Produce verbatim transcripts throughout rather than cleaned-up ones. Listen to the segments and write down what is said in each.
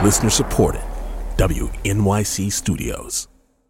Listener supported. W N Y C Studios.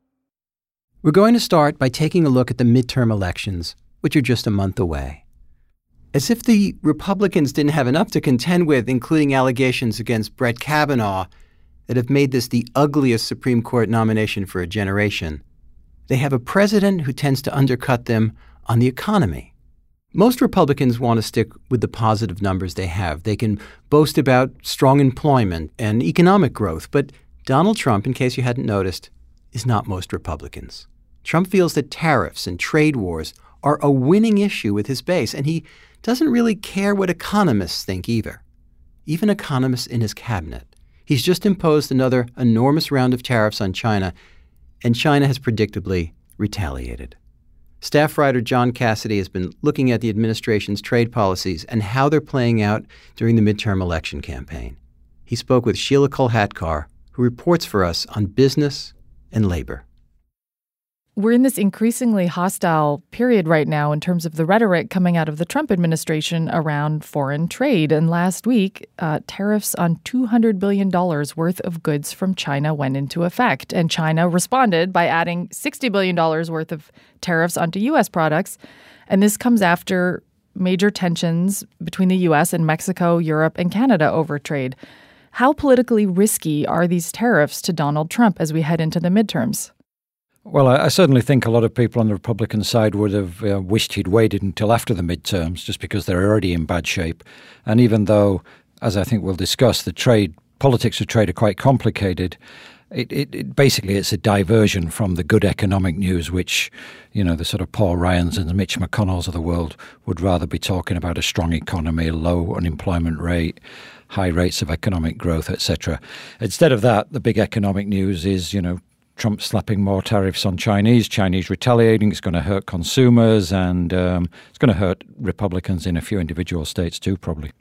We're going to start by taking a look at the midterm elections, which are just a month away. As if the Republicans didn't have enough to contend with, including allegations against Brett Kavanaugh that have made this the ugliest Supreme Court nomination for a generation, they have a president who tends to undercut them on the economy. Most Republicans want to stick with the positive numbers they have. They can boast about strong employment and economic growth, but Donald Trump, in case you hadn't noticed, is not most Republicans. Trump feels that tariffs and trade wars are a winning issue with his base, and he doesn't really care what economists think either, even economists in his cabinet. He's just imposed another enormous round of tariffs on China, and China has predictably retaliated. Staff writer John Cassidy has been looking at the administration's trade policies and how they're playing out during the midterm election campaign. He spoke with Sheila Kolhatkar, who reports for us on business and labor. We're in this increasingly hostile period right now in terms of the rhetoric coming out of the Trump administration around foreign trade. And last week, uh, tariffs on two hundred billion dollars worth of goods from China went into effect. And China responded by adding sixty billion dollars worth of tariffs onto U S products. And this comes after major tensions between the U S and Mexico, Europe, and Canada over trade. How politically risky are these tariffs to Donald Trump as we head into the midterms? Well, I, I certainly think a lot of people on the Republican side would have uh, wished he'd waited until after the midterms, just because they're already in bad shape. And even though, as I think we'll discuss, the trade politics of trade are quite complicated, it, it, it basically it's a diversion from the good economic news, which, you know, the sort of Paul Ryans and the Mitch McConnells of the world would rather be talking about a strong economy, a low unemployment rate, high rates of economic growth, et cetera. Instead of that, the big economic news is, you know, Trump slapping more tariffs on Chinese, Chinese retaliating. It's going to hurt consumers, and um, it's going to hurt Republicans in a few individual states too, probably.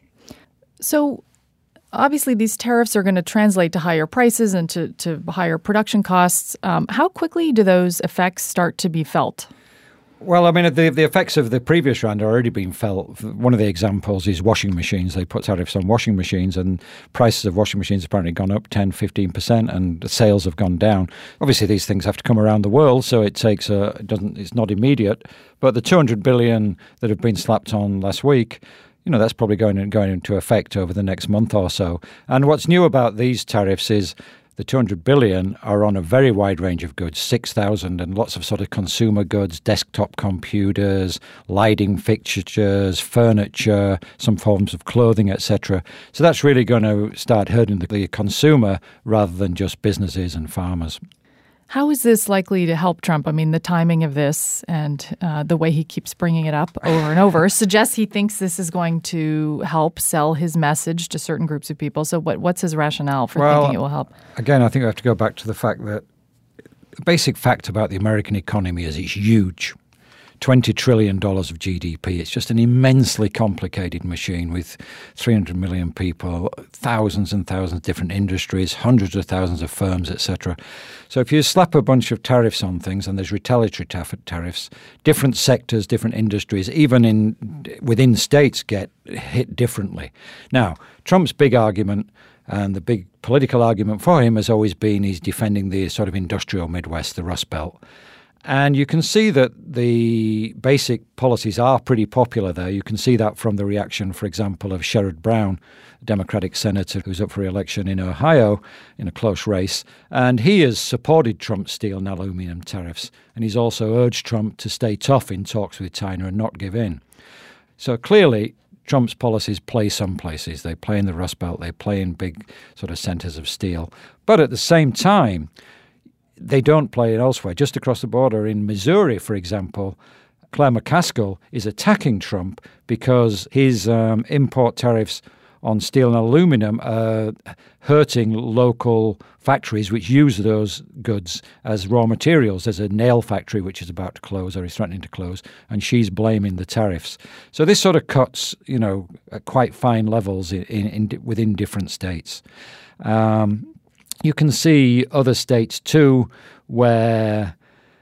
So obviously these tariffs are going to translate to higher prices and to, to higher production costs. Um, how quickly do those effects start to be felt? Well, I mean, the the effects of the previous round are already being felt. One of the examples is washing machines. They put tariffs on washing machines, and prices of washing machines have apparently gone up ten, fifteen percent, and the sales have gone down. Obviously, these things have to come around the world, so it takes a, it doesn't, it's not immediate. But the two hundred billion dollars that have been slapped on last week, you know, that's probably going, going into effect over the next month or so. And what's new about these tariffs is the two hundred billion dollars are on a very wide range of goods, six thousand, and lots of sort of consumer goods, desktop computers, lighting fixtures, furniture, some forms of clothing, et cetera. So that's really going to start hurting the consumer rather than just businesses and farmers. How is this likely to help Trump? I mean, the timing of this and uh, the way he keeps bringing it up over and over suggests he thinks this is going to help sell his message to certain groups of people. So what, what's his rationale for well, thinking it will help? Again, I think we have to go back to the fact that the basic fact about the American economy is it's huge. twenty trillion dollars of G D P. It's just an immensely complicated machine with three hundred million people, thousands and thousands of different industries, hundreds of thousands of firms, et cetera. So if you slap a bunch of tariffs on things, and there's retaliatory tariffs, different sectors, different industries, even in within states get hit differently. Now, Trump's big argument and the big political argument for him has always been he's defending the sort of industrial Midwest, the Rust Belt. And you can see that the basic policies are pretty popular there. You can see that from the reaction, for example, of Sherrod Brown, a Democratic senator who's up for re-election in Ohio in a close race. And he has supported Trump's steel and aluminum tariffs. And he's also urged Trump to stay tough in talks with China and not give in. So clearly, Trump's policies play some places. They play in the Rust Belt. They play in big sort of centers of steel. But at the same time, they don't play it elsewhere. Just across the border in Missouri, for example, Claire McCaskill is attacking Trump because his um, import tariffs on steel and aluminum are hurting local factories which use those goods as raw materials. There's a nail factory which is about to close or is threatening to close, and she's blaming the tariffs. So this sort of cuts, you know, at quite fine levels in, in, in within different states. Um, You can see other states, too, where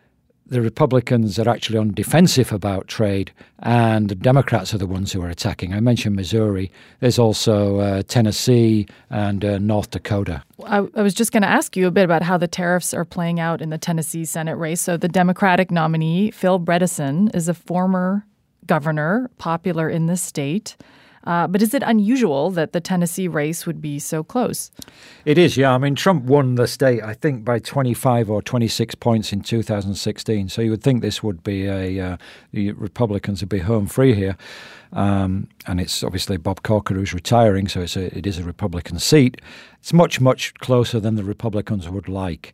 the Republicans are actually on defensive about trade, and the Democrats are the ones who are attacking. I mentioned Missouri. There's also uh, Tennessee and uh, North Dakota. I, I was just going to ask you a bit about how the tariffs are playing out in the Tennessee Senate race. So the Democratic nominee, Phil Bredesen, is a former governor, popular in the state. Uh, but is it unusual that the Tennessee race would be so close? It is, yeah. I mean, Trump won the state, I think, by twenty-five or twenty-six points in two thousand sixteen. So you would think this would be a, uh, the Republicans would be home free here. Um, and it's obviously Bob Corker who's retiring, so it's a, it is a Republican seat. It's much, much closer than the Republicans would like.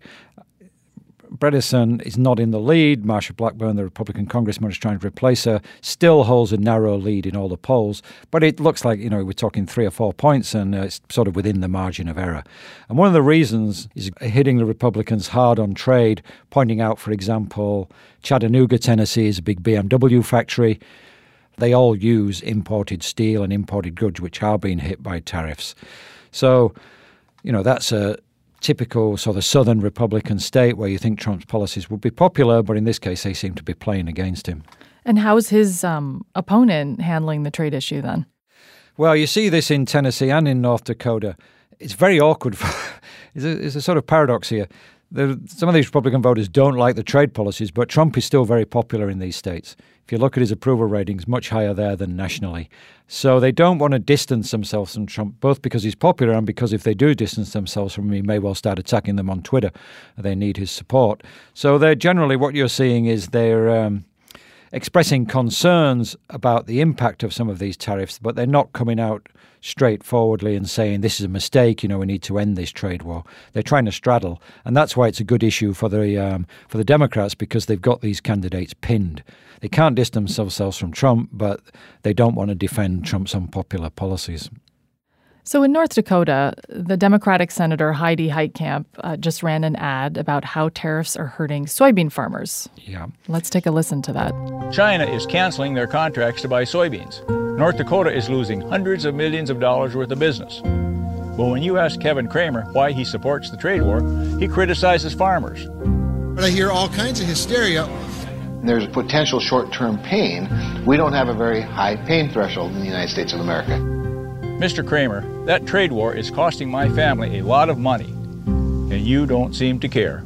Bredesen is not in the lead. Marsha Blackburn, the Republican congressman who's trying to replace her, still holds a narrow lead in all the polls. But it looks like, you know, we're talking three or four points, and uh, it's sort of within the margin of error. And one of the reasons is hitting the Republicans hard on trade, pointing out, for example, Chattanooga, Tennessee is a big B M W factory. They all use imported steel and imported goods, which are being hit by tariffs. So, you know, that's a typical sort of southern Republican state where you think Trump's policies would be popular, but in this case, they seem to be playing against him. And how's his um, opponent handling the trade issue then? Well, you see this in Tennessee and in North Dakota. It's very awkward. It's a, it's a sort of paradox here. There, some of these Republican voters don't like the trade policies, but Trump is still very popular in these states. If you look at his approval ratings, much higher there than nationally. So they don't want to distance themselves from Trump, both because he's popular and because if they do distance themselves from him, he may well start attacking them on Twitter. They need his support. So they're generally, what you're seeing is they're um, expressing concerns about the impact of some of these tariffs, but they're not coming out straightforwardly and saying this is a mistake, you know, we need to end this trade war. They're trying to straddle, and that's why it's a good issue for the um, for the Democrats, because they've got these candidates pinned. They can't distance themselves from Trump, but they don't want to defend Trump's unpopular policies. So in North Dakota, the Democratic Senator Heidi Heitkamp uh, just ran an ad about how tariffs are hurting soybean farmers. Yeah. Let's take a listen to that. China is canceling their contracts to buy soybeans. North Dakota is losing hundreds of millions of dollars worth of business. But when you ask Kevin Cramer why he supports the trade war, he criticizes farmers. But I hear all kinds of hysteria. There's potential short-term pain. We don't have a very high pain threshold in the United States of America. Mister Cramer, that trade war is costing my family a lot of money, and you don't seem to care.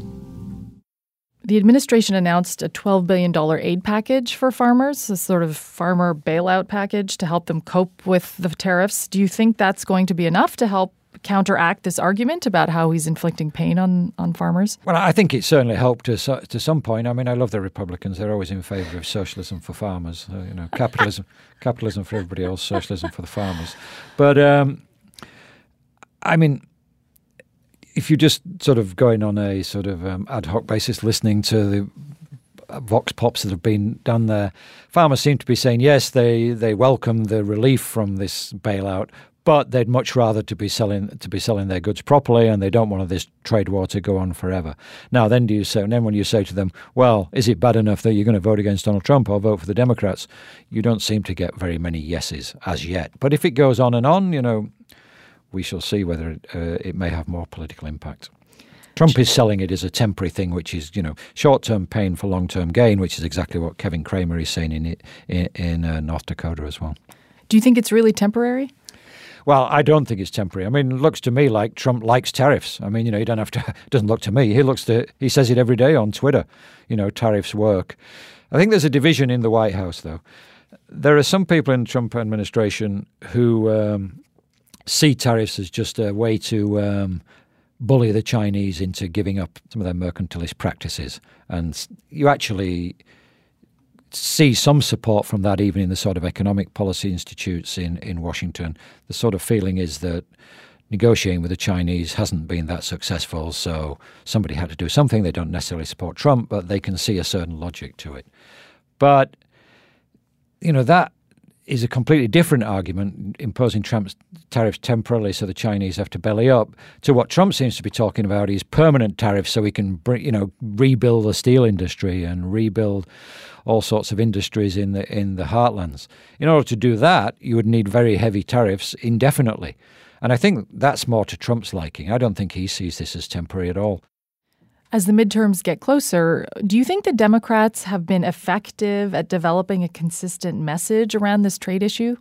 The administration announced a twelve billion dollars aid package for farmers, a sort of farmer bailout package to help them cope with the tariffs. Do you think that's going to be enough to help counteract this argument about how he's inflicting pain on, on farmers? Well, I think it certainly helped to to some point. I mean, I love the Republicans. They're always in favour of socialism for farmers. Uh, you know, capitalism, capitalism for everybody else, socialism for the farmers. But um, I mean, if you're just sort of going on a sort of um, ad hoc basis, listening to the vox pops that have been done there, farmers seem to be saying yes, they they welcome the relief from this bailout, but they'd much rather to be selling to be selling their goods properly, and they don't want this trade war to go on forever. Now, then do you say? And then when you say to them, "Well, is it bad enough that you're going to vote against Donald Trump or vote for the Democrats?" You don't seem to get very many yeses as yet. But if it goes on and on, you know, we shall see whether it, uh, it may have more political impact. Trump is selling it as a temporary thing, which is, you know, short-term pain for long-term gain, which is exactly what Kevin Cramer is saying in it, in, in uh, North Dakota as well. Do you think it's really temporary? Well, I don't think it's temporary. I mean, it looks to me like Trump likes tariffs. I mean, you know, you don't have to, it doesn't look to me. He looks to, he says it every day on Twitter, you know, tariffs work. I think there's a division in the White House, though. There are some people in the Trump administration who um, see tariffs as just a way to um, bully the Chinese into giving up some of their mercantilist practices. And you actually see some support from that even in the sort of economic policy institutes in, in Washington. The sort of feeling is that negotiating with the Chinese hasn't been that successful, so somebody had to do something. They don't necessarily support Trump, but they can see a certain logic to it. But, you know, that is a completely different argument, imposing Trump's tariffs temporarily so the Chinese have to belly up, to what Trump seems to be talking about is permanent tariffs so we can, you know, rebuild the steel industry and rebuild all sorts of industries in the in the heartlands. In order to do that, you would need very heavy tariffs indefinitely. And I think that's more to Trump's liking. I don't think he sees this as temporary at all. As the midterms get closer, do you think the Democrats have been effective at developing a consistent message around this trade issue?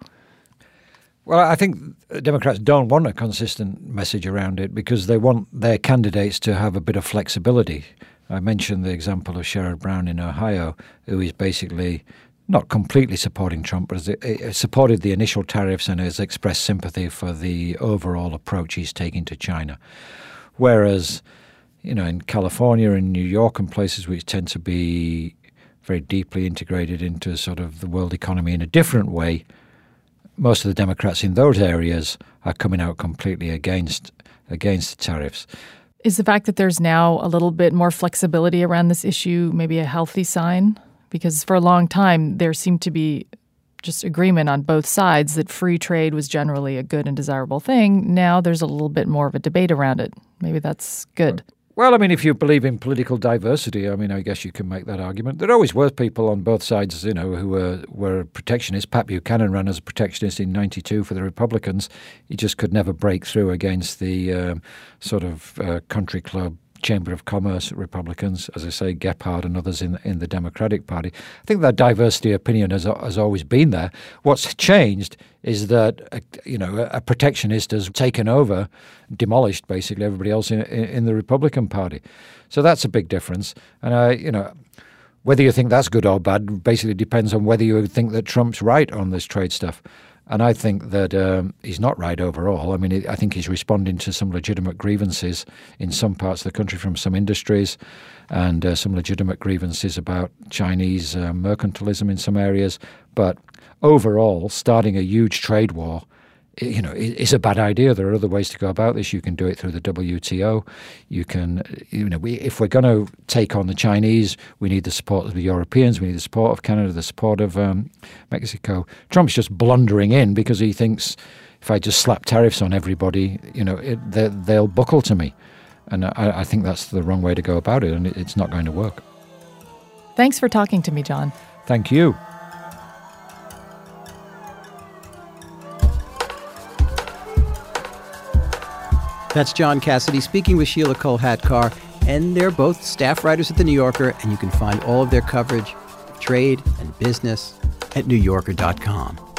Well, I think Democrats don't want a consistent message around it because they want their candidates to have a bit of flexibility. I mentioned the example of Sherrod Brown in Ohio, who is basically not completely supporting Trump, but has supported the initial tariffs and has expressed sympathy for the overall approach he's taking to China. Whereas, you know, in California and New York and places which tend to be very deeply integrated into sort of the world economy in a different way, most of the Democrats in those areas are coming out completely against against the tariffs. Is the fact that there's now a little bit more flexibility around this issue maybe a healthy sign? Because for a long time, there seemed to be just agreement on both sides that free trade was generally a good and desirable thing. Now there's a little bit more of a debate around it. Maybe that's good. Well, I mean, if you believe in political diversity, I mean, I guess you can make that argument. There always were people on both sides, you know, who were, were protectionists. Pat Buchanan ran as a protectionist in ninety-two for the Republicans. He just could never break through against the um, sort of uh, country club Chamber of Commerce Republicans, as I say, Gephardt and others in in the Democratic Party. I think that diversity of opinion has has always been there. What's changed is that uh, you know a protectionist has taken over, demolished basically everybody else in, in in the Republican Party. So that's a big difference. And I, you know, whether you think that's good or bad basically depends on whether you think that Trump's right on this trade stuff. And I think that um, he's not right overall. I mean, I think he's responding to some legitimate grievances in some parts of the country from some industries and uh, some legitimate grievances about Chinese uh, mercantilism in some areas. But overall, starting a huge trade war, you know, is a bad idea. There are other ways to go about this. You can do it through the W T O. You can, you know, we, if we're going to take on the Chinese, we need the support of the Europeans. We need the support of Canada, the support of um, Mexico. Trump's just blundering in because he thinks if I just slap tariffs on everybody, you know, it, they, they'll buckle to me. And I, I think that's the wrong way to go about it, and it, it's not going to work. Thanks for talking to me, John. Thank you. That's John Cassidy speaking with Sheila Kolhatkar, and they're both staff writers at The New Yorker, and you can find all of their coverage of trade and business at new yorker dot com.